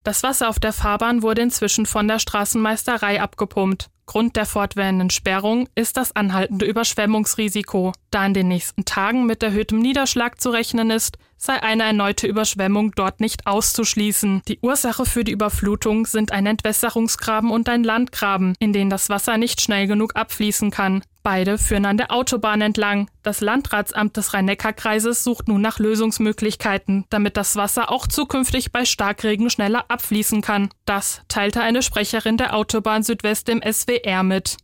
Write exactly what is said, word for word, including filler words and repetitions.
Das Wasser auf der Fahrbahn wurde inzwischen von der Straßenmeisterei abgepumpt. Grund der fortwährenden Sperrung ist das anhaltende Überschwemmungsrisiko. Da in den nächsten Tagen mit erhöhtem Niederschlag zu rechnen ist, sei eine erneute Überschwemmung dort nicht auszuschließen. Die Ursache für die Überflutung sind ein Entwässerungsgraben und ein Landgraben, in denen das Wasser nicht schnell genug abfließen kann. Beide führen an der Autobahn entlang. Das Landratsamt des Rhein-Neckar-Kreises sucht nun nach Lösungsmöglichkeiten, damit das Wasser auch zukünftig bei Starkregen schneller abfließen kann. Das teilte eine Sprecherin der Autobahn Südwest im S W R mit.